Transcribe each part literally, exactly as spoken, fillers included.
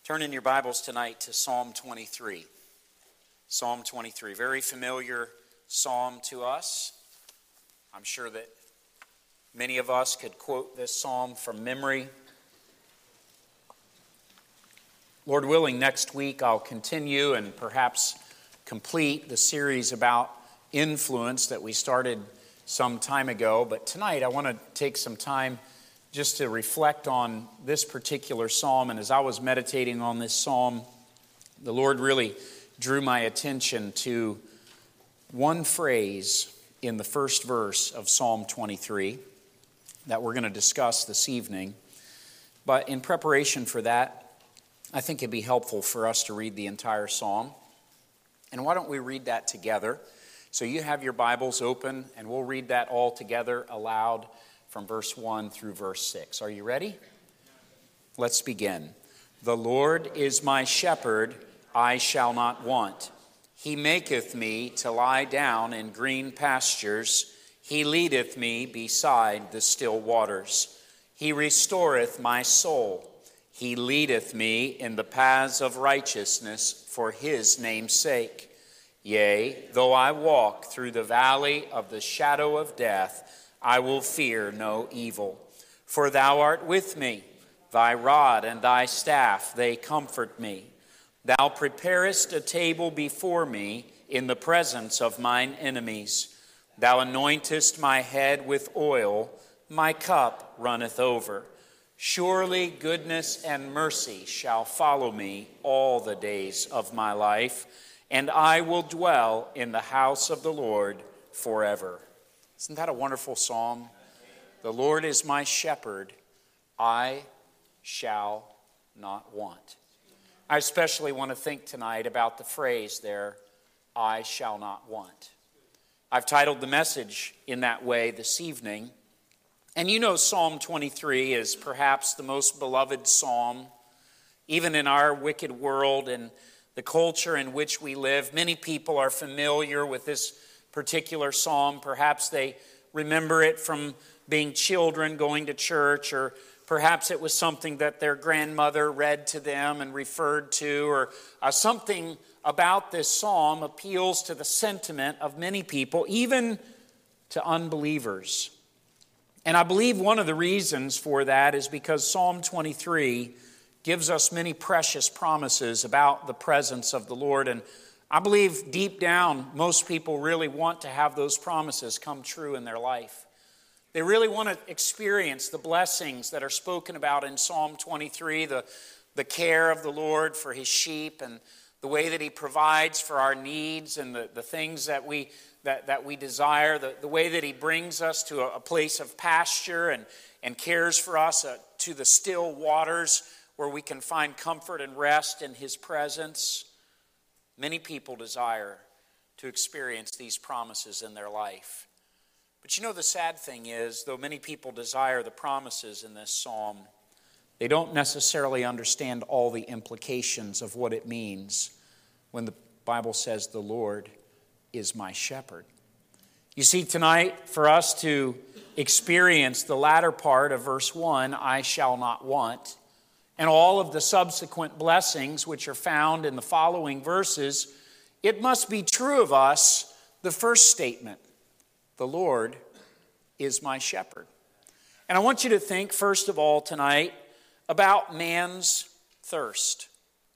Turn in your Bibles tonight to Psalm twenty-three. Psalm twenty-three, very familiar psalm to us. I'm sure that many of us could quote this psalm from memory. Lord willing, next week I'll continue and perhaps complete the series about influence that we started some time ago. But tonight I want to take some time just to reflect on this particular psalm. And as I was meditating on this psalm, the Lord really drew my attention to one phrase in the first verse of Psalm twenty-three that we're going to discuss this evening. But in preparation for that, I think it'd be helpful for us to read the entire psalm. And why don't we read that together? So you have your Bibles open, and we'll read that all together aloud from verse one through verse six. Are you ready? Let's begin. The Lord is my shepherd, I shall not want. He maketh me to lie down in green pastures. He leadeth me beside the still waters. He restoreth my soul. He leadeth me in the paths of righteousness for his name's sake. Yea, though I walk through the valley of the shadow of death, I will fear no evil. For thou art with me, thy rod and thy staff, they comfort me. Thou preparest a table before me in the presence of mine enemies. Thou anointest my head with oil, my cup runneth over. Surely goodness and mercy shall follow me all the days of my life, and I will dwell in the house of the Lord forever. Isn't that a wonderful psalm? The Lord is my shepherd, I shall not want. I especially want to think tonight about the phrase there, I shall not want. I've titled the message in that way this evening. And you know Psalm twenty-three is perhaps the most beloved psalm, even in our wicked world and the culture in which we live. Many people are familiar with this particular psalm. Perhaps they remember it from being children going to church, or perhaps it was something that their grandmother read to them and referred to, or uh, something about this psalm appeals to the sentiment of many people, even to unbelievers. And I believe one of the reasons for that is because Psalm twenty-three gives us many precious promises about the presence of the Lord. And I believe deep down, most people really want to have those promises come true in their life. They really want to experience the blessings that are spoken about in Psalm twenty-three, the, the care of the Lord for his sheep and the way that he provides for our needs and the, the things that we that, that we desire, the, the way that he brings us to a, a place of pasture and, and cares for us uh, to the still waters where we can find comfort and rest in his presence. Many people desire to experience these promises in their life. But you know, the sad thing is, though many people desire the promises in this psalm, they don't necessarily understand all the implications of what it means when the Bible says the Lord is my shepherd. You see, tonight, for us to experience the latter part of verse one, I shall not want, and all of the subsequent blessings which are found in the following verses, it must be true of us, the first statement, the Lord is my shepherd. And I want you to think, first of all, tonight, about man's thirst.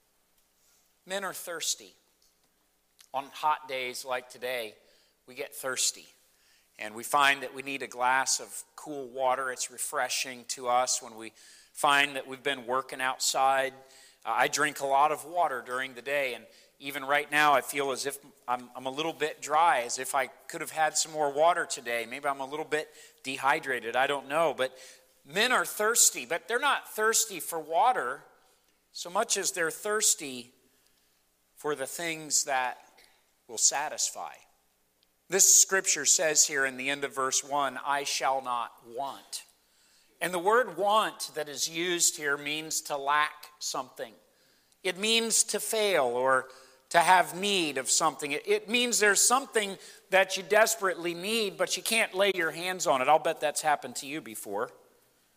Men are thirsty. On hot days like today, we get thirsty. And we find that we need a glass of cool water. It's refreshing to us when we find that we've been working outside. Uh, I drink a lot of water during the day, and even right now I feel as if I'm, I'm a little bit dry, as if I could have had some more water today. Maybe I'm a little bit dehydrated, I don't know. But men are thirsty, but they're not thirsty for water so much as they're thirsty for the things that will satisfy. This scripture says here in the end of verse one, I shall not want. And the word want that is used here means to lack something. It means to fail or to have need of something. It, it means there's something that you desperately need, but you can't lay your hands on it. I'll bet that's happened to you before.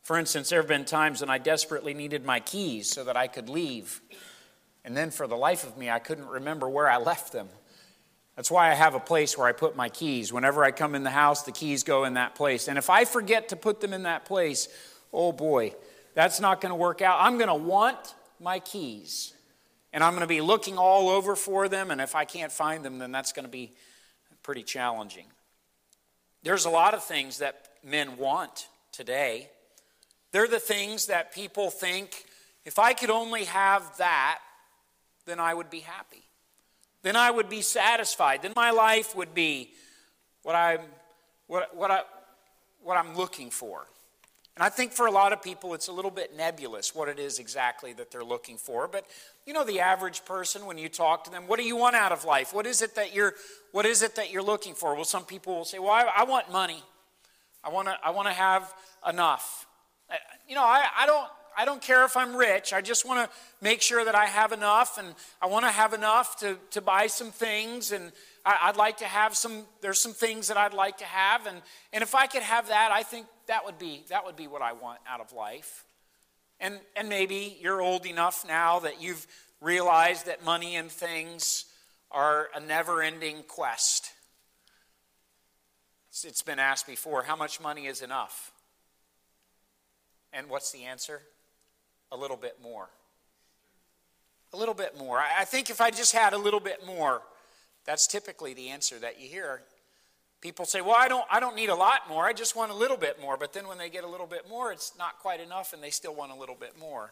For instance, there have been times when I desperately needed my keys so that I could leave. And then for the life of me, I couldn't remember where I left them. That's why I have a place where I put my keys. Whenever I come in the house, the keys go in that place. And if I forget to put them in that place, oh boy, that's not going to work out. I'm going to want my keys. And I'm going to be looking all over for them. And if I can't find them, then that's going to be pretty challenging. There's a lot of things that men want today. They're the things that people think, if I could only have that, then I would be happy. Then I would be satisfied. Then my life would be what I'm, what, what, I, what I'm looking for. And I think for a lot of people it's a little bit nebulous what it is exactly that they're looking for. But you know, the average person, when you talk to them, what do you want out of life? What is it that you're, what is it that you're looking for? Well, some people will say, well, I, I want money. I want to I want to have enough. You know, I, I don't I don't care if I'm rich. I just want to make sure that I have enough, and I want to have enough to, to buy some things, and I, I'd like to have some, there's some things that I'd like to have, and, and if I could have that, I think that would be that would be what I want out of life. And and maybe you're old enough now that you've realized that money and things are a never-ending quest. It's, it's been asked before, how much money is enough? And what's the answer? A little bit more. A little bit more. I think if I just had a little bit more, that's typically the answer that you hear. People say, well, I don't, I don't need a lot more. I just want a little bit more. But then when they get a little bit more, it's not quite enough, and they still want a little bit more.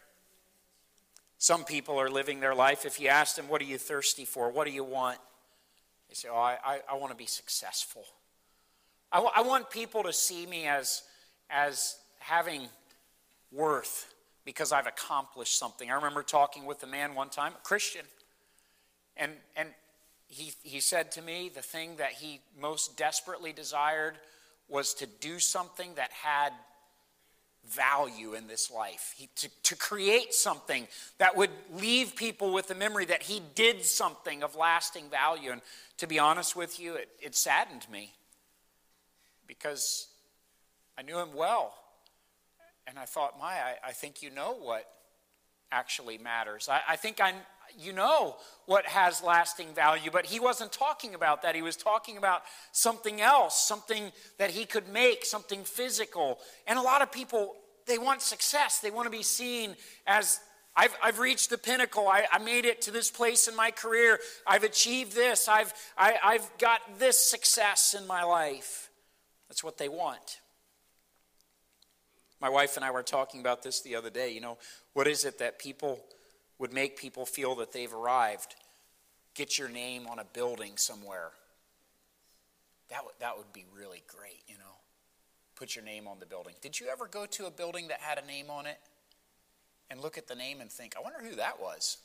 Some people are living their life. If you ask them, what are you thirsty for? What do you want? They say, oh, I, I, I want to be successful. I, w- I want people to see me as, as having worth, because I've accomplished something. I remember talking with a man one time, a Christian, and and he he said to me the thing that he most desperately desired was to do something that had value in this life. He, to, to create something that would leave people with the memory that he did something of lasting value. And to be honest with you, it, it saddened me, because I knew him well. And I thought, my, I, I think you know what actually matters. I, I think I, you know what has lasting value. But he wasn't talking about that. He was talking about something else, something that he could make, something physical. And a lot of people, they want success. They want to be seen as, I've, I've reached the pinnacle. I, I made it to this place in my career. I've achieved this. I've, I, I've got this success in my life. That's what they want. My wife and I were talking about this the other day. You know, what is it that people would make people feel that they've arrived? Get your name on a building somewhere. That would, that would be really great, you know. Put your name on the building. Did you ever go to a building that had a name on it and look at the name and think, I wonder who that was?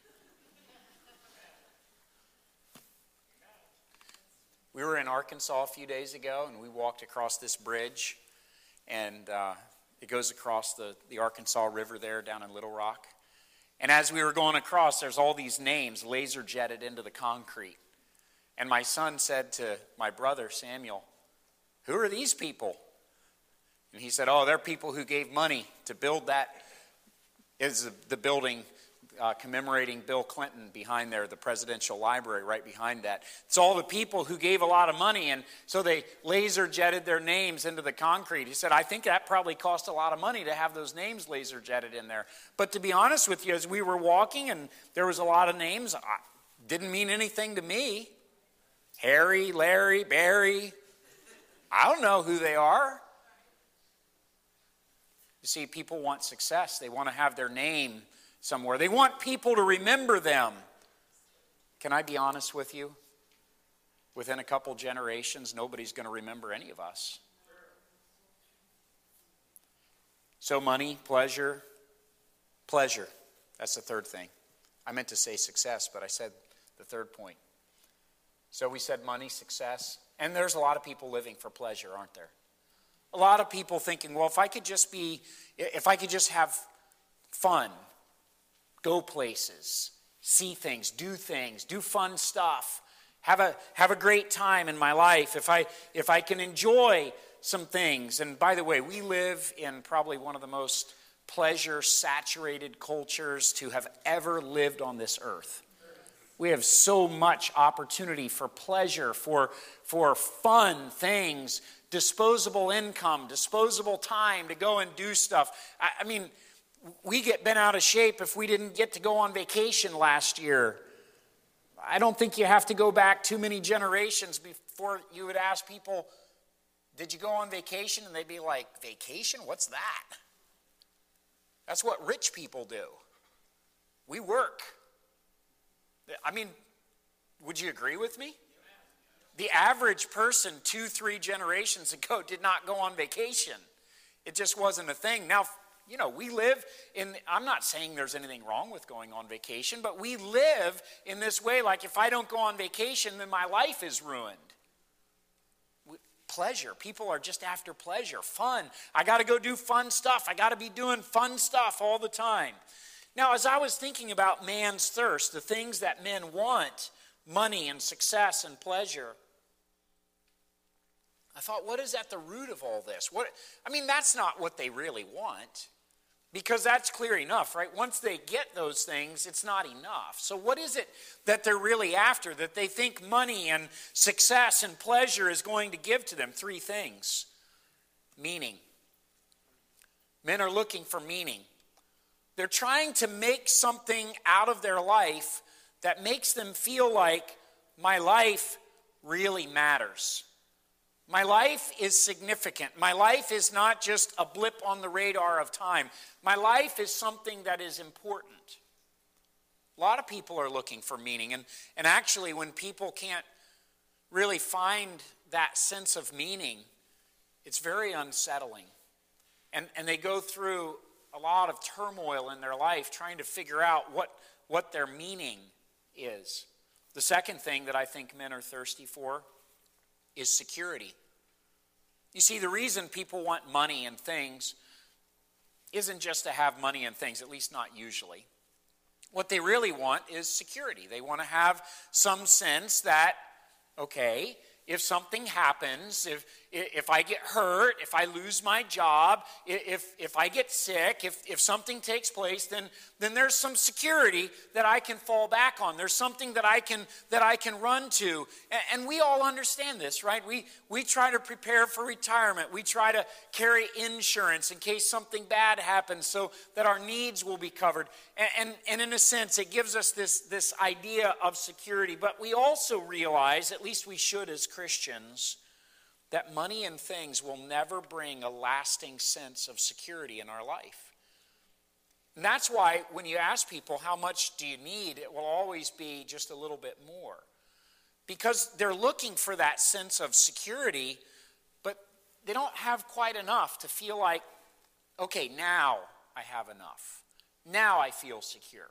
We were in Arkansas a few days ago, and we walked across this bridge, and uh, it goes across the, the Arkansas River there down in Little Rock. And as we were going across, there's all these names laser jetted into the concrete. And my son said to my brother, Samuel, who are these people? And he said, oh, they're people who gave money to build that. Is the building uh, commemorating Bill Clinton behind there, the presidential library right behind that. It's all the people who gave a lot of money, and so they laser jetted their names into the concrete. He said, I think that probably cost a lot of money to have those names laser jetted in there. But to be honest with you, as we were walking and there was a lot of names, it didn't mean anything to me. Harry, Larry, Barry, I don't know who they are. You see, people want success. They want to have their name somewhere. They want people to remember them. Can I be honest with you? Within a couple generations, nobody's going to remember any of us. So money, pleasure, pleasure. That's the third thing. I meant to say success, but I said the third point. So we said money, success, and there's a lot of people living for pleasure, aren't there? A lot of people thinking, well, if I could just be, if I could just have fun, go places, see things, do things, do fun stuff, have a have a great time in my life. If I if I can enjoy some things. And by the way, we live in probably one of the most pleasure-saturated cultures to have ever lived on this earth. We have so much opportunity for pleasure, for, for fun things, disposable income, disposable time to go and do stuff. I, I mean, we get bent out of shape if we didn't get to go on vacation last year. I don't think you have to go back too many generations before you would ask people, did you go on vacation? And they'd be like, vacation? What's that? That's what rich people do. We work. I mean, would you agree with me? The average person two, three generations ago did not go on vacation. It just wasn't a thing. Now, you know, we live in, I'm not saying there's anything wrong with going on vacation, but we live in this way, like if I don't go on vacation, then my life is ruined. Pleasure. People are just after pleasure, fun. I got to go do fun stuff. I got to be doing fun stuff all the time. Now, as I was thinking about man's thirst, the things that men want, money and success and pleasure, I thought, what is at the root of all this? What, I mean, that's not what they really want, because that's clear enough, right? Once they get those things, it's not enough. So what is it that they're really after, that they think money and success and pleasure is going to give to them? Three things. Meaning. Men are looking for meaning. They're trying to make something out of their life that makes them feel like my life really matters. My life is significant. My life is not just a blip on the radar of time. My life is something that is important. A lot of people are looking for meaning. And, and actually, when people can't really find that sense of meaning, it's very unsettling. And, and they go through a lot of turmoil in their life trying to figure out what, what their meaning is. The second thing that I think men are thirsty for is security. You see, the reason people want money and things isn't just to have money and things, at least not usually. What they really want is security. They want to have some sense that, okay, if something happens, if if I get hurt, if I lose my job, if if I get sick, if, if something takes place, then then there's some security that I can fall back on. There's something that I can that I can run to. And, and we all understand this, right? We we try to prepare for retirement. We try to carry insurance in case something bad happens so that our needs will be covered. And, and, and in a sense, it gives us this, this idea of security. But we also realize, at least we should as Christians, that money and things will never bring a lasting sense of security in our life. And that's why when you ask people, how much do you need, it will always be just a little bit more. Because they're looking for that sense of security, but they don't have quite enough to feel like, okay, now I have enough. Now I feel secure.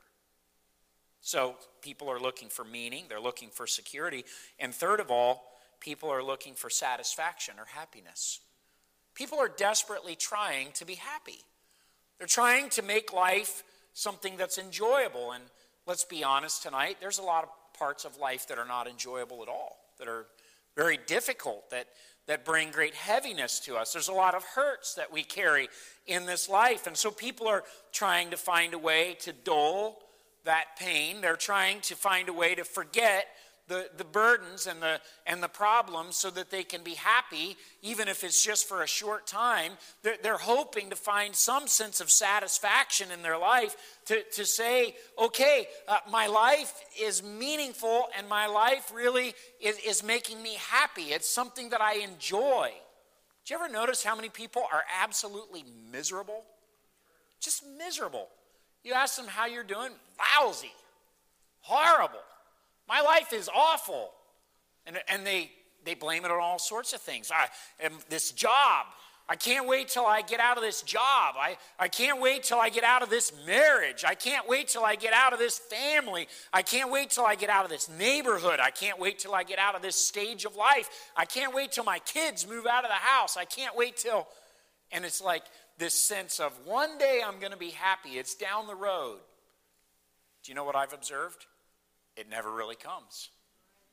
So people are looking for meaning, they're looking for security, and third of all, people are looking for satisfaction or happiness. People are desperately trying to be happy. They're trying to make life something that's enjoyable. And let's be honest tonight, there's a lot of parts of life that are not enjoyable at all, that are very difficult, that, that bring great heaviness to us. There's a lot of hurts that we carry in this life. And so people are trying to find a way to dull that pain. They're trying to find a way to forget the, the burdens and the and the problems so that they can be happy, even if it's just for a short time. They're, they're hoping to find some sense of satisfaction in their life to, to say, okay, uh, my life is meaningful and my life really is, is making me happy. It's something that I enjoy. Did you ever notice how many people are absolutely miserable? Just miserable. You ask them how you're doing, lousy, horrible. My life is awful. And, and they, they blame it on all sorts of things. I, and this job, I can't wait till I get out of this job. I, I can't wait till I get out of this marriage. I can't wait till I get out of this family. I can't wait till I get out of this neighborhood. I can't wait till I get out of this stage of life. I can't wait till my kids move out of the house. I can't wait till, and it's like this sense of one day I'm going to be happy. It's down the road. Do you know what I've observed? It never really comes.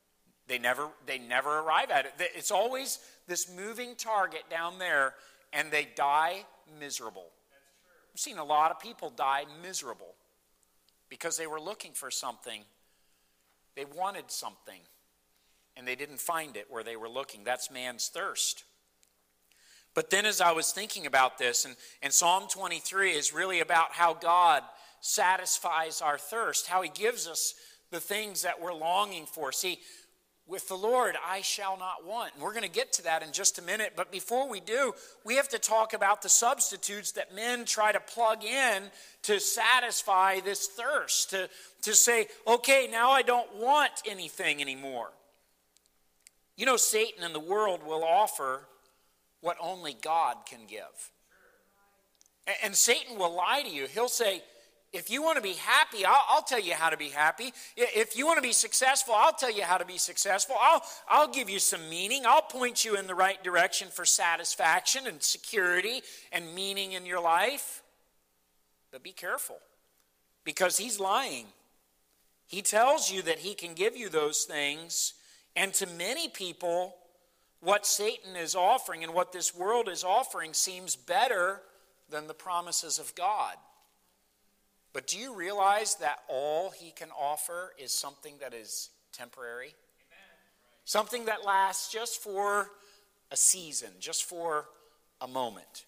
They never, they never arrive at it. It's always this moving target down there, and they die miserable. I've seen a lot of people die miserable because they were looking for something. They wanted something, and they didn't find it where they were looking. That's man's thirst. But then as I was thinking about this, and, and Psalm twenty-three is really about how God satisfies our thirst, how he gives us the things that we're longing for. See, with the Lord, I shall not want. And we're going to get to that in just a minute. But before we do, we have to talk about the substitutes that men try to plug in to satisfy this thirst. To, to say, okay, now I don't want anything anymore. You know, Satan and the world will offer what only God can give. And, and Satan will lie to you. He'll say, if you want to be happy, I'll, I'll tell you how to be happy. If you want to be successful, I'll tell you how to be successful. I'll, I'll give you some meaning. I'll point you in the right direction for satisfaction and security and meaning in your life. But be careful, because he's lying. He tells you that he can give you those things, and to many people, what Satan is offering and what this world is offering seems better than the promises of God. But do you realize that all he can offer is something that is temporary? Amen. Something that lasts just for a season, just for a moment.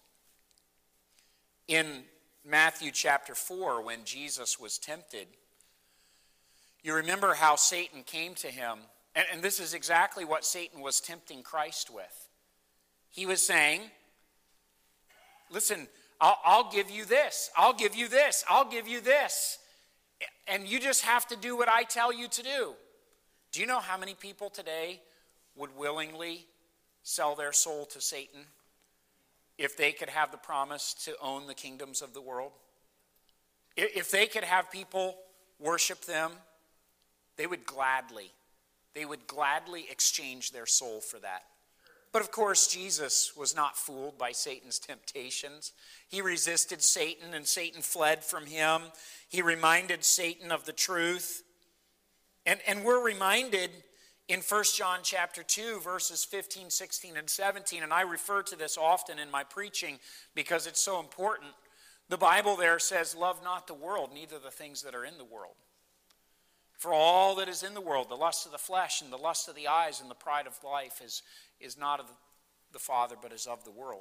In Matthew chapter four, when Jesus was tempted, you remember how Satan came to him, and, and this is exactly what Satan was tempting Christ with. He was saying, listen, I'll, I'll give you this, I'll give you this, I'll give you this. And you just have to do what I tell you to do. Do you know how many people today would willingly sell their soul to Satan if they could have the promise to own the kingdoms of the world? If they could have people worship them, they would gladly, they would gladly exchange their soul for that. But of course, Jesus was not fooled by Satan's temptations. He resisted Satan, and Satan fled from him. He reminded Satan of the truth. And, and we're reminded in First John chapter two, verses fifteen, sixteen, and seventeen, and I refer to this often in my preaching because it's so important. The Bible there says, love not the world, neither the things that are in the world. For all that is in the world, the lust of the flesh and the lust of the eyes and the pride of life is, is not of the Father, but is of the world.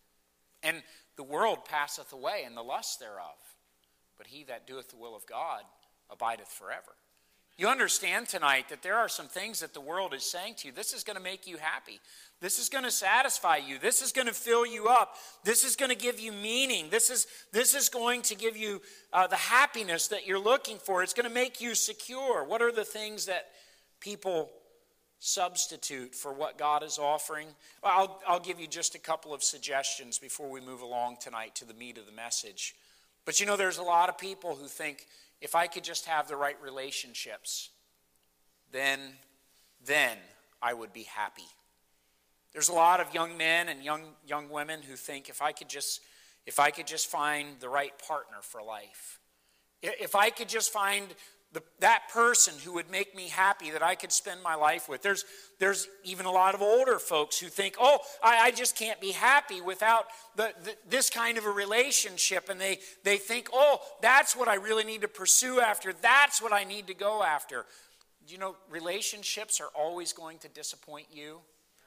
And the world passeth away, and the lust thereof. But he that doeth the will of God abideth forever. You understand tonight that there are some things that the world is saying to you. This is going to make you happy. This is going to satisfy you. This is going to fill you up. This is going to give you meaning. This is, this is going to give you uh, the happiness that you're looking for. It's going to make you secure. What are the things that people substitute for what God is offering? Well, I'll, I'll give you just a couple of suggestions before we move along tonight to the meat of the message. But you know, there's a lot of people who think, if I could just have the right relationships, then, then I would be happy. There's a lot of young men and young young women who think, if I could just, if I could just find the right partner for life, if I could just find the, that person who would make me happy, that I could spend my life with. There's, there's even a lot of older folks who think, oh, I, I just can't be happy without the, the, this kind of a relationship. And they, they think, oh, that's what I really need to pursue after. That's what I need to go after. You know, relationships are always going to disappoint you.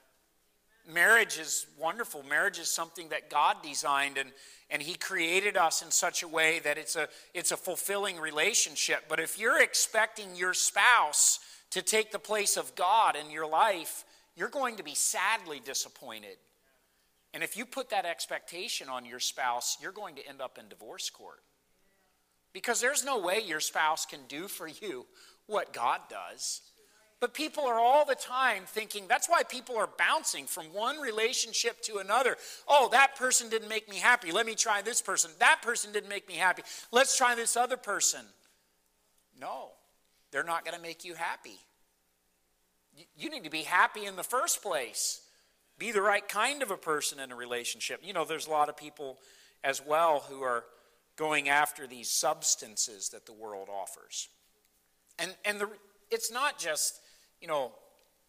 Marriage is wonderful. Marriage is something that God designed, and, and he created us in such a way that it's a, it's a fulfilling relationship. But if you're expecting your spouse to take the place of God in your life, you're going to be sadly disappointed. And if you put that expectation on your spouse, you're going to end up in divorce court. Because there's no way your spouse can do for you what God does. But people are all the time thinking, that's why people are bouncing from one relationship to another. Oh, that person didn't make me happy. Let me try this person. That person didn't make me happy. Let's try this other person. No, they're not going to make you happy. You need to be happy in the first place. Be the right kind of a person in a relationship. You know, there's a lot of people as well who are going after these substances that the world offers. And, and the, it's not just, you know,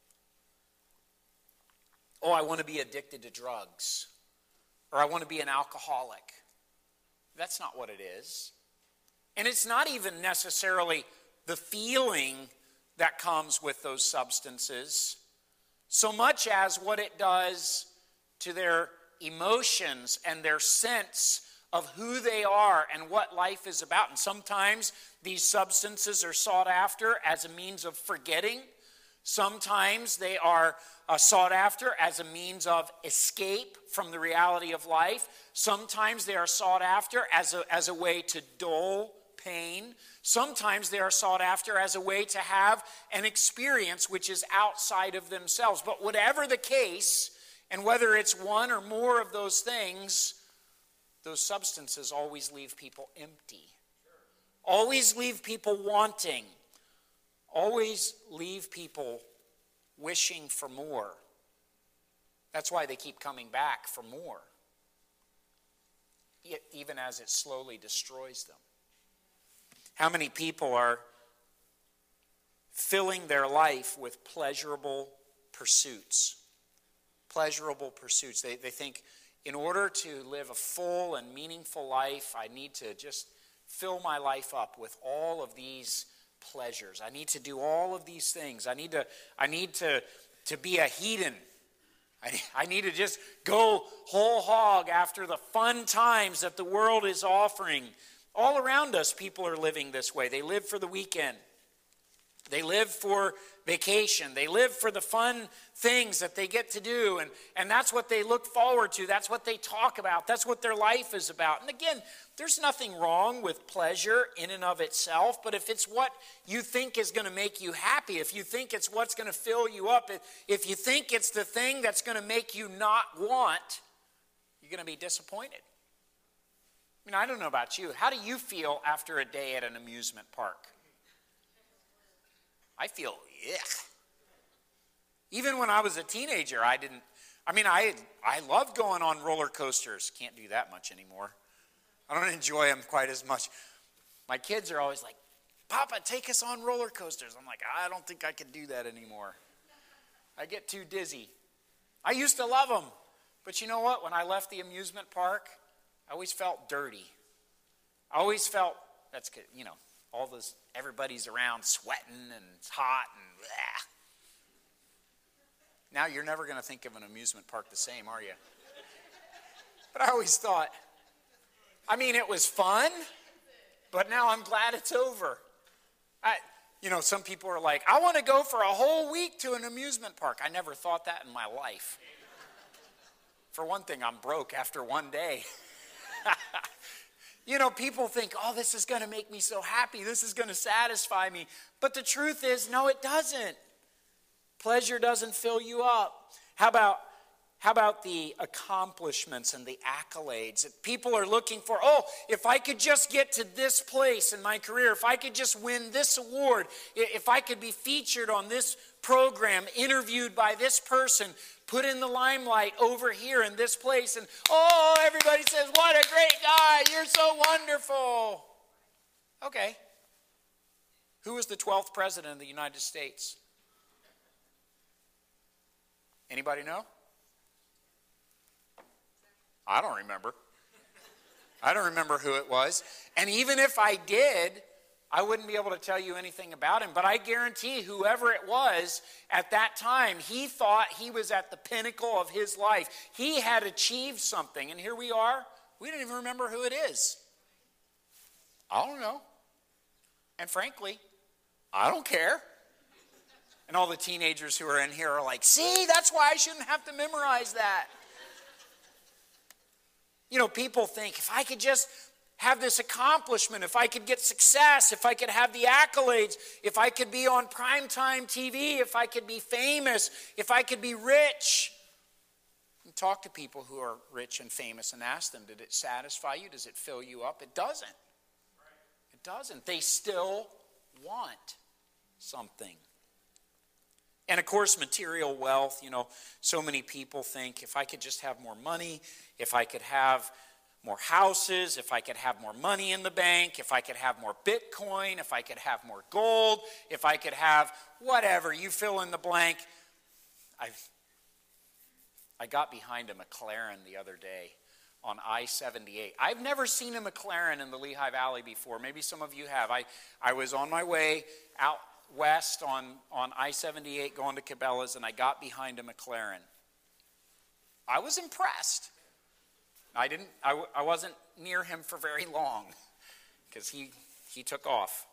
oh, I want to be addicted to drugs, or I want to be an alcoholic. That's not what it is. And it's not even necessarily the feeling that comes with those substances, so much as what it does to their emotions and their sense of who they are and what life is about. And sometimes these substances are sought after as a means of forgetting. Sometimes they are uh, sought after as a means of escape from the reality of life. Sometimes they are sought after as a, as a way to dull pain. Sometimes they are sought after as a way to have an experience which is outside of themselves. But whatever the case, and whether it's one or more of those things, those substances always leave people empty. Always leave people wanting. Always leave people wishing for more. That's why they keep coming back for more, even as it slowly destroys them. How many people are filling their life with pleasurable pursuits? Pleasurable pursuits. They, they think, in order to live a full and meaningful life, I need to just fill my life up with all of these pleasures. I need to do all of these things. I need to, I need to, to be a hedon. I, I need to just go whole hog after the fun times that the world is offering. All around us, people are living this way. They live for the weekend. They live for vacation. They live for the fun things that they get to do. And, and that's what they look forward to. That's what they talk about. That's what their life is about. And again, there's nothing wrong with pleasure in and of itself. But if it's what you think is going to make you happy, if you think it's what's going to fill you up, if you think it's the thing that's going to make you not want, you're going to be disappointed. I mean, I don't know about you. How do you feel after a day at an amusement park? I feel, yuck. Even when I was a teenager, I didn't, I mean, I I loved going on roller coasters. Can't do that much anymore. I don't enjoy them quite as much. My kids are always like, Papa, take us on roller coasters. I'm like, I don't think I can do that anymore. I get too dizzy. I used to love them. But you know what? When I left the amusement park, I always felt dirty. I always felt, that's good, you know, all those, everybody's around sweating and it's hot and blah. Now you're never going to think of an amusement park the same, are you? But I always thought, I mean, it was fun, but now I'm glad it's over. I, you know, some people are like, I want to go for a whole week to an amusement park. I never thought that in my life. For one thing, I'm broke after one day. You know, people think, oh, this is going to make me so happy. This is going to satisfy me. But the truth is, no, it doesn't. Pleasure doesn't fill you up. How about, how about the accomplishments and the accolades that people are looking for? Oh, if I could just get to this place in my career, if I could just win this award, if I could be featured on this program, interviewed by this person, put in the limelight over here in this place, and oh, everybody says, what a great guy, you're so wonderful. Okay. Who was the twelfth president of the United States? Anybody know? I don't remember. I don't remember who it was. And even if I did, I wouldn't be able to tell you anything about him. But I guarantee whoever it was at that time, he thought he was at the pinnacle of his life. He had achieved something. And here we are. We don't even remember who it is. I don't know. And frankly, I don't care. And all the teenagers who are in here are like, see, that's why I shouldn't have to memorize that. You know, people think, if I could just have this accomplishment, if I could get success, if I could have the accolades, if I could be on primetime T V, if I could be famous, if I could be rich. And talk to people who are rich and famous and ask them, did it satisfy you? Does it fill you up? It doesn't. It doesn't. They still want something. And of course, material wealth, you know, so many people think if I could just have more money, if I could have more houses, if I could have more money in the bank, if I could have more Bitcoin, if I could have more gold, if I could have whatever, you fill in the blank. I I got behind a McLaren the other day on I seventy-eight. I've never seen a McLaren in the Lehigh Valley before. Maybe some of you have. I, I was on my way out west on, on I seventy-eight going to Cabela's, and I got behind a McLaren. I was impressed. I didn't. I, I wasn't near him for very long because he he took off.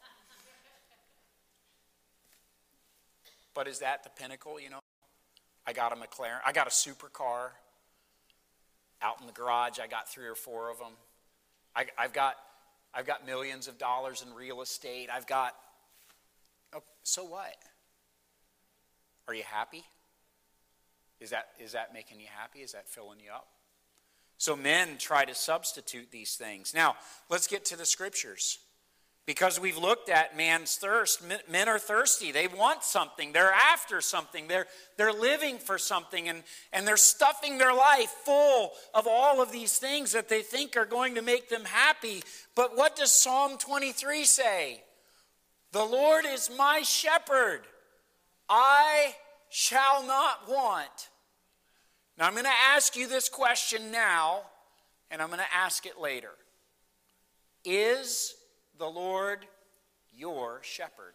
But is that the pinnacle? You know, I got a McLaren. I got a supercar. Out in the garage, I got three or four of them. I, I've got, I've got millions of dollars in real estate. I've got. Oh, so what? Are you happy? Is that is that making you happy? Is that filling you up? So men try to substitute these things. Now let's get to the scriptures. Because we've looked at man's thirst. Men are thirsty. They want something. They're after something. They're, they're living for something. And, and they're stuffing their life full of all of these things that they think are going to make them happy. But what does Psalm twenty-three say? The Lord is my shepherd. I shall not want. Now I'm going to ask you this question now, and I'm going to ask it later. Is the Lord your shepherd?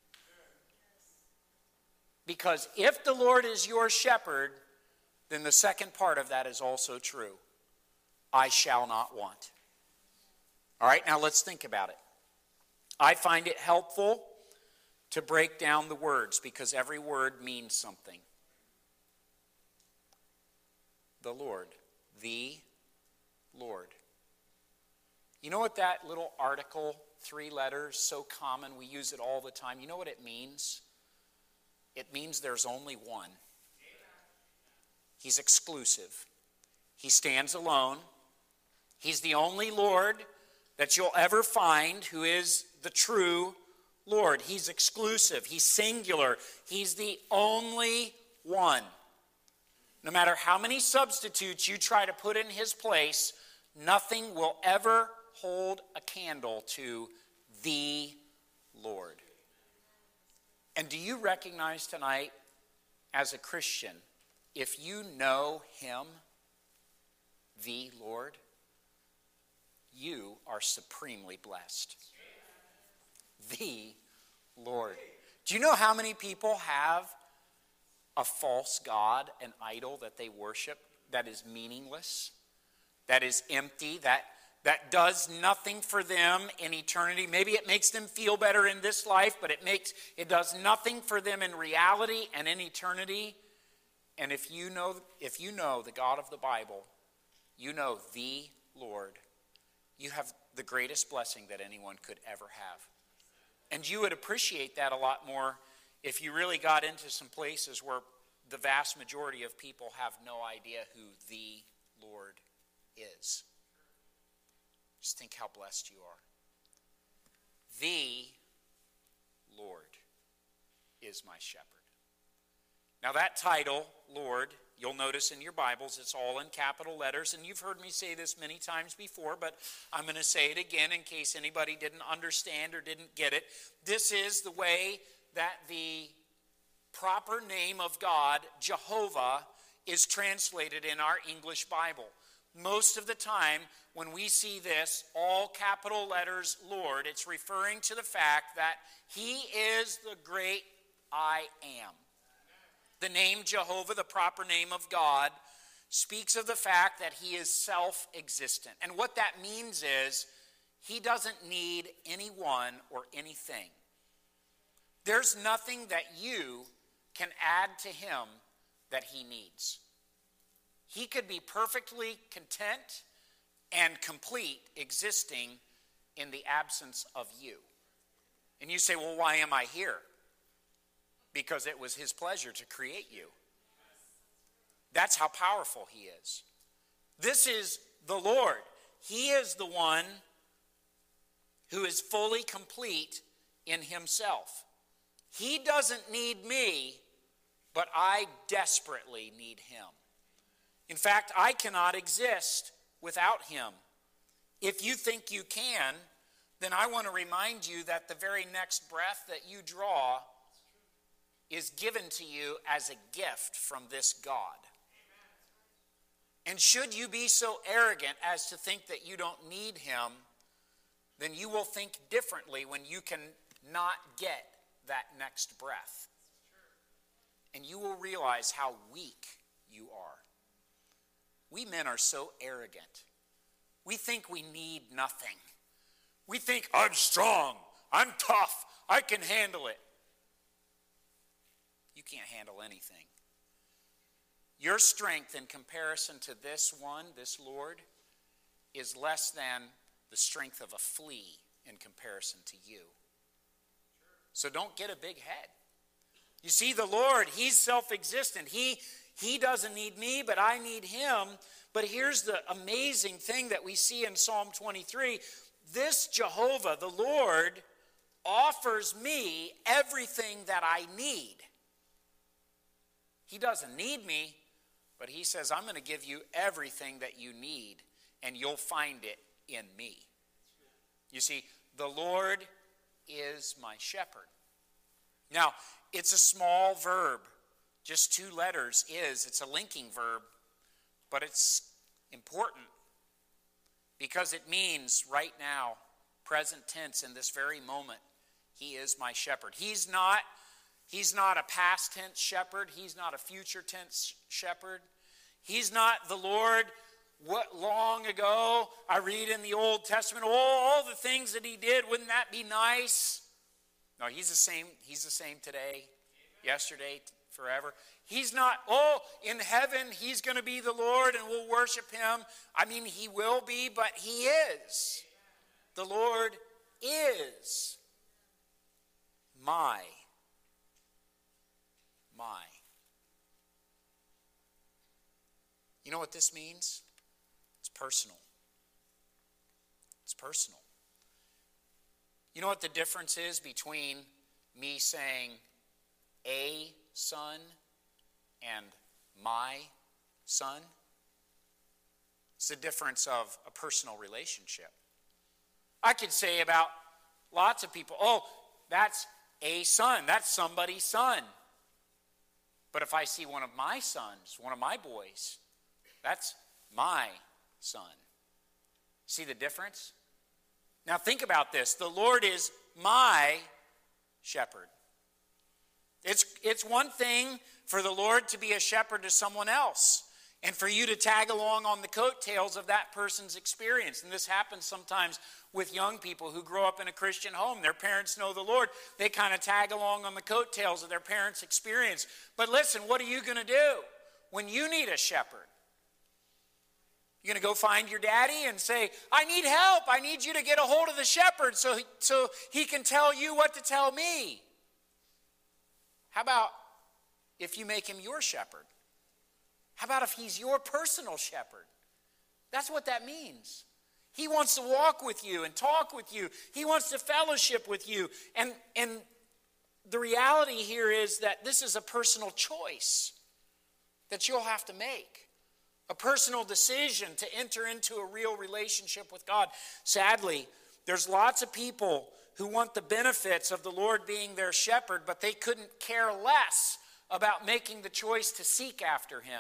Because if the Lord is your shepherd, then the second part of that is also true. I shall not want. All right, now let's think about it. I find it helpful to break down the words because every word means something. The Lord, the Lord. You know what that little article, three letters, so common, we use it all the time. You know what it means? It means there's only one. He's exclusive. He stands alone. He's the only Lord that you'll ever find who is the true Lord. He's exclusive. He's singular. He's the only one. No matter how many substitutes you try to put in his place, nothing will ever hold a candle to the Lord. And do you recognize tonight, as a Christian, if you know him, the Lord, you are supremely blessed. The Lord. Do you know how many people have a false god, an idol that they worship that is meaningless, that is empty, that That does nothing for them in eternity? Maybe it makes them feel better in this life, but it makes it does nothing for them in reality and in eternity. And if you know if you know the God of the Bible, you know the Lord, you have the greatest blessing that anyone could ever have. And you would appreciate that a lot more if you really got into some places where the vast majority of people have no idea who the Lord is. Just think how blessed you are. The Lord is my shepherd. Now that title, Lord, you'll notice in your Bibles, it's all in capital letters. And you've heard me say this many times before, but I'm going to say it again in case anybody didn't understand or didn't get it. This is the way that the proper name of God, Jehovah, is translated in our English Bible. Most of the time, when we see this, all capital letters, Lord, it's referring to the fact that he is the great I am. The name Jehovah, the proper name of God, speaks of the fact that he is self-existent. And what that means is he doesn't need anyone or anything. There's nothing that you can add to him that he needs. He could be perfectly content and complete existing in the absence of you. And you say, well, why am I here? Because it was his pleasure to create you. That's how powerful he is. This is the Lord. He is the one who is fully complete in himself. He doesn't need me, but I desperately need him. In fact, I cannot exist without him. If you think you can, then I want to remind you that the very next breath that you draw is given to you as a gift from this God. And should you be so arrogant as to think that you don't need him, then you will think differently when you can not get that next breath. And you will realize how weak you are. We men are so arrogant. We think we need nothing. We think, I'm strong, I'm tough, I can handle it. You can't handle anything. Your strength in comparison to this one, this Lord, is less than the strength of a flea in comparison to you. So don't get a big head. You see, the Lord, he's self-existent. He, he doesn't need me, but I need him. But here's the amazing thing that we see in Psalm twenty-three. This Jehovah, the Lord, offers me everything that I need. He doesn't need me, but he says, I'm going to give you everything that you need, and you'll find it in me. You see, the Lord is my shepherd. Now, it's a small verb, just two letters, is. It's a linking verb, but it's important because it means right now, present tense, in this very moment, he is my shepherd. He's not, he's not a past tense shepherd. He's not a future tense shepherd. He's not the Lord, what long ago, I read in the Old Testament, oh, all the things that he did, wouldn't that be nice? No, he's the same, he's the same today, yesterday, forever. He's not, oh, in heaven, he's going to be the Lord and we'll worship him. I mean, he will be, but he is. The Lord is my, my. You know what this means? It's personal. It's personal. You know what the difference is between me saying a son and my son? It's the difference of a personal relationship. I could say about lots of people, oh, that's a son, that's somebody's son. But if I see one of my sons, one of my boys, that's my son. See the difference? Now think about this. The Lord is my shepherd. It's, it's one thing for the Lord to be a shepherd to someone else and for you to tag along on the coattails of that person's experience. And this happens sometimes with young people who grow up in a Christian home. Their parents know the Lord. They kind of tag along on the coattails of their parents' experience. But listen, what are you going to do when you need a shepherd? You're going to go find your daddy and say, I need help. I need you to get a hold of the shepherd so he, so he can tell you what to tell me. How about if you make him your shepherd? How about if he's your personal shepherd? That's what that means. He wants to walk with you and talk with you. He wants to fellowship with you. And, and the reality here is that this is a personal choice that you'll have to make. A personal decision to enter into a real relationship with God. Sadly, there's lots of people who want the benefits of the Lord being their shepherd, but they couldn't care less about making the choice to seek after him.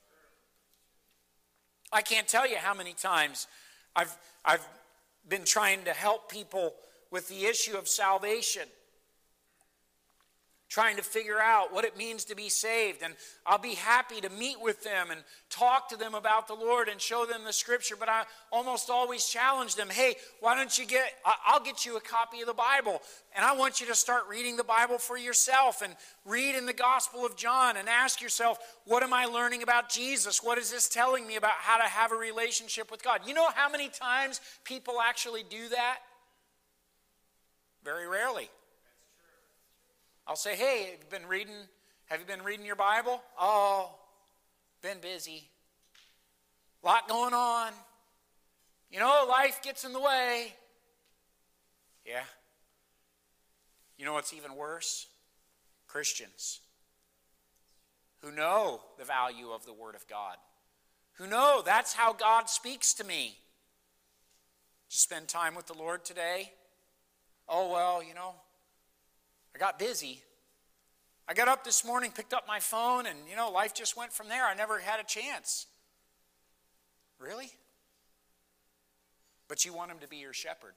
I can't tell you how many times I've, I've been trying to help people with the issue of salvation. Trying to figure out what it means to be saved. And I'll be happy to meet with them and talk to them about the Lord and show them the scripture. But I almost always challenge them, hey, why don't you get, I'll get you a copy of the Bible. And I want you to start reading the Bible for yourself and read in the Gospel of John and ask yourself, what am I learning about Jesus? What is this telling me about how to have a relationship with God? You know how many times people actually do that? Very rarely. I'll say, hey, have you been reading, have you been reading your Bible? Oh, been busy. A lot going on. You know, life gets in the way. Yeah. You know what's even worse? Christians who know the value of the Word of God. Who know that's how God speaks to me. Did you spend time with the Lord today? Oh, well, you know, I got busy. I got up this morning, picked up my phone, and, you know, life just went from there. I never had a chance. Really? But you want him to be your shepherd.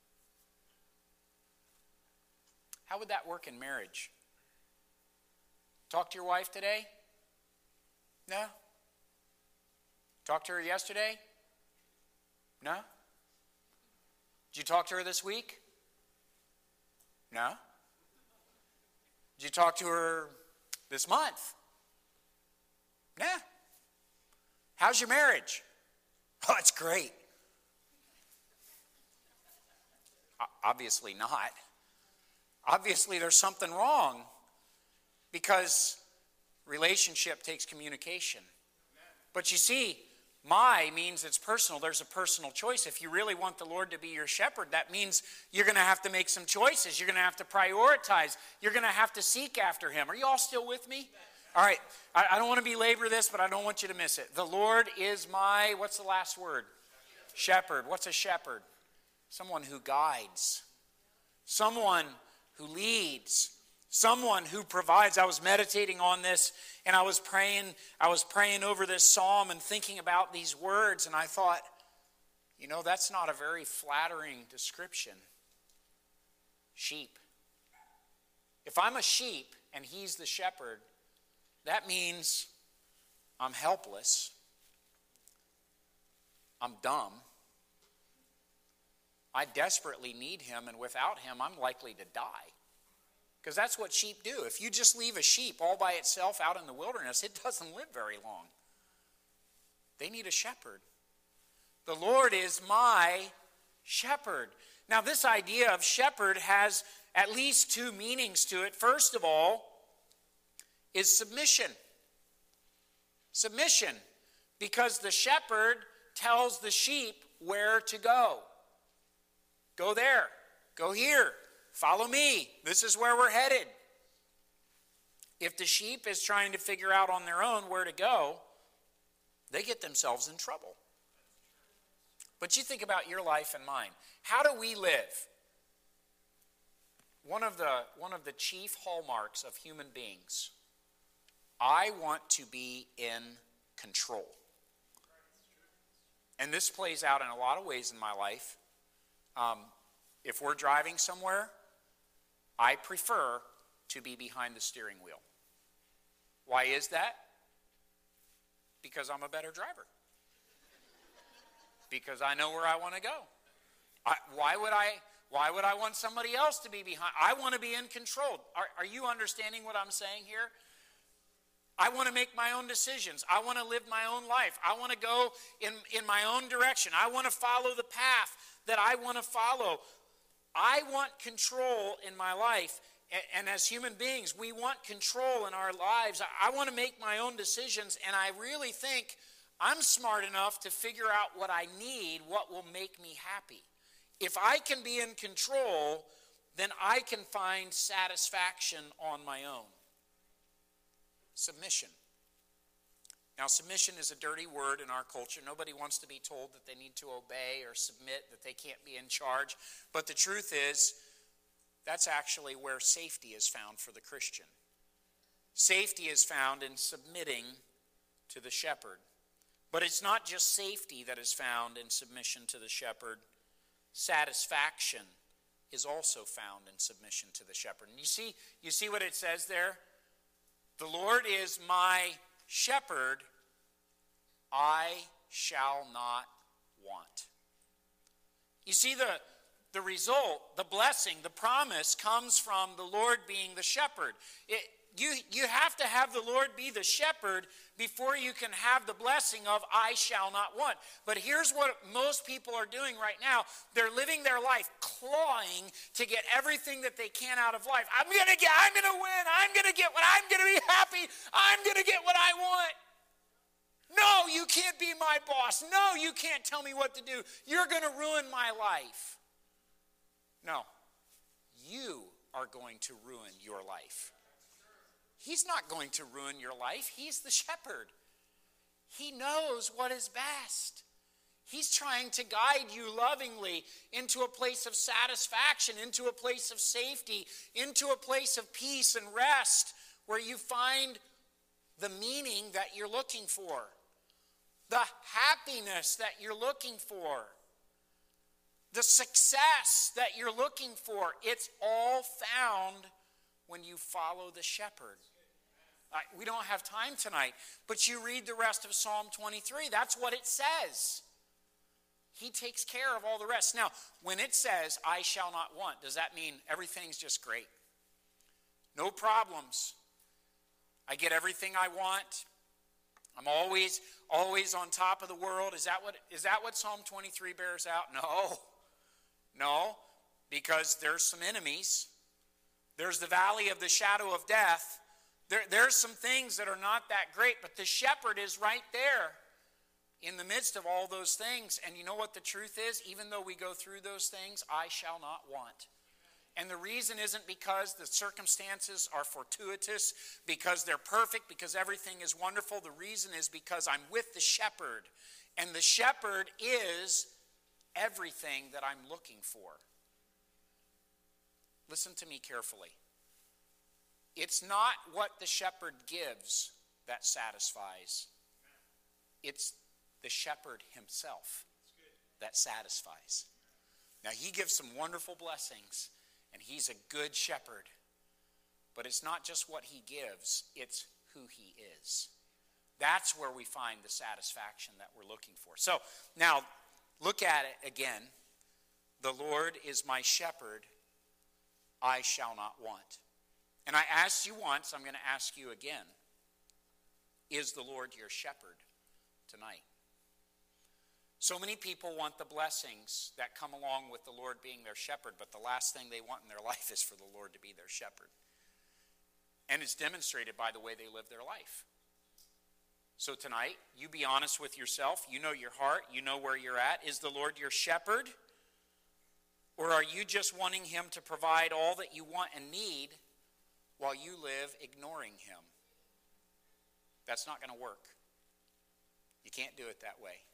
How would that work in marriage? Talk to your wife today? No? Talk to her yesterday? No? Did you talk to her this week? No? Did you talk to her this month? Nah. How's your marriage? Oh, it's great. Obviously not. Obviously there's something wrong because relationship takes communication. But you see, my means it's personal. There's a personal choice. If you really want the Lord to be your shepherd, that means you're going to have to make some choices. You're going to have to prioritize. You're going to have to seek after him. Are you all still with me? All right. I, I don't want to belabor this, but I don't want you to miss it. The Lord is my, what's the last word? Shepherd. What's a shepherd? Someone who guides. Someone who leads. Someone who provides. I was meditating on this and I was praying, I was praying over this psalm and thinking about these words, and I thought, you know, that's not a very flattering description. Sheep. If I'm a sheep and he's the shepherd, that means I'm helpless. I'm dumb. I desperately need him, and without him, I'm likely to die. Because that's what sheep do. If you just leave a sheep all by itself out in the wilderness, it doesn't live very long. They need a shepherd. The Lord is my shepherd. Now, this idea of shepherd has at least two meanings to it. First of all, is submission. Submission. Because the shepherd tells the sheep where to go. Go there. Go here. Follow me. This is where we're headed. If the sheep is trying to figure out on their own where to go, they get themselves in trouble. But you think about your life and mine. How do we live? One of the, one of the chief hallmarks of human beings, I want to be in control. And this plays out in a lot of ways in my life. Um, if we're driving somewhere, I prefer to be behind the steering wheel. Why is that? Because I'm a better driver. Because I know where I want to go. I, why would I, why would I want somebody else to be behind? I want to be in control. Are, are you understanding what I'm saying here? I want to make my own decisions. I want to live my own life. I want to go in, in my own direction. I want to follow the path that I want to follow. I want control in my life, and, and as human beings, we want control in our lives. I, I want to make my own decisions, and I really think I'm smart enough to figure out what I need, what will make me happy. If I can be in control, then I can find satisfaction on my own. Submission. Now, submission is a dirty word in our culture. Nobody wants to be told that they need to obey or submit, that they can't be in charge. But the truth is, that's actually where safety is found for the Christian. Safety is found in submitting to the shepherd. But it's not just safety that is found in submission to the shepherd. Satisfaction is also found in submission to the shepherd. And you see, you see what it says there? The Lord is my shepherd, I shall not want. You see, the, the result, the blessing, the promise comes from the Lord being the shepherd. It, you, you have to have the Lord be the shepherd before you can have the blessing of I shall not want. But here's what most people are doing right now. They're living their life clawing to get everything that they can out of life. I'm going to get, I'm going to win. I'm going to get what I'm going to be happy. I'm going to get what I want. No, you can't be my boss. No, you can't tell me what to do. You're going to ruin my life. No, you are going to ruin your life. He's not going to ruin your life. He's the shepherd. He knows what is best. He's trying to guide you lovingly into a place of satisfaction, into a place of safety, into a place of peace and rest where you find the meaning that you're looking for. the happiness that you're looking for, the success that you're looking for. It's all found when you follow the shepherd. Uh, we don't have time tonight, but you read the rest of Psalm twenty-three. That's what it says. He takes care of all the rest. Now, when it says, I shall not want, does that mean everything's just great? No problems. I get everything I want. I'm always, always on top of the world. Is that what, is that what Psalm twenty-three bears out? No. No, because there's some enemies. There's the valley of the shadow of death. There, there's some things that are not that great, but the shepherd is right there in the midst of all those things. And you know what the truth is? Even though we go through those things, I shall not want. And the reason isn't because the circumstances are fortuitous, because they're perfect, because everything is wonderful. The reason is because I'm with the shepherd. And the shepherd is everything that I'm looking for. Listen to me carefully. It's not what the shepherd gives that satisfies. It's the shepherd himself that satisfies. Now, he gives some wonderful blessings, and he's a good shepherd. But it's not just what he gives, it's who he is. That's where we find the satisfaction that we're looking for. So, now, look at it again. The Lord is my shepherd, I shall not want. And I asked you once, I'm going to ask you again. Is the Lord your shepherd tonight? So many people want the blessings that come along with the Lord being their shepherd, but the last thing they want in their life is for the Lord to be their shepherd. And it's demonstrated by the way they live their life. So tonight, you be honest with yourself. You know your heart. You know where you're at. Is the Lord your shepherd? Or are you just wanting him to provide all that you want and need while you live ignoring him? That's not going to work. You can't do it that way.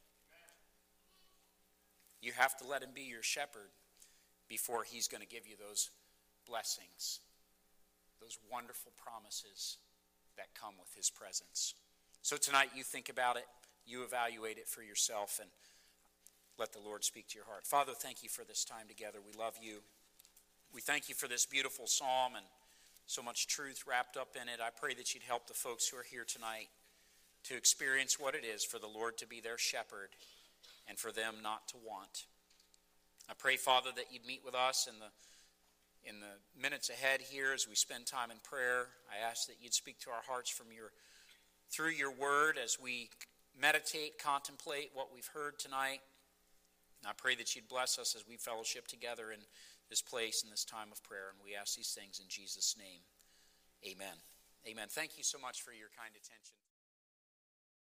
You have to let him be your shepherd before he's going to give you those blessings, those wonderful promises that come with his presence. So tonight you think about it, you evaluate it for yourself, and let the Lord speak to your heart. Father, thank you for this time together. We love you. We thank you for this beautiful psalm and so much truth wrapped up in it. I pray that you'd help the folks who are here tonight to experience what it is for the Lord to be their shepherd and for them not to want. I pray, Father, that you'd meet with us in the in the minutes ahead here as we spend time in prayer. I ask that you'd speak to our hearts from your through your word as we meditate, contemplate what we've heard tonight. And I pray that you'd bless us as we fellowship together in this place in this time of prayer. And we ask these things in Jesus' name. Amen. Amen. Thank you so much for your kind attention.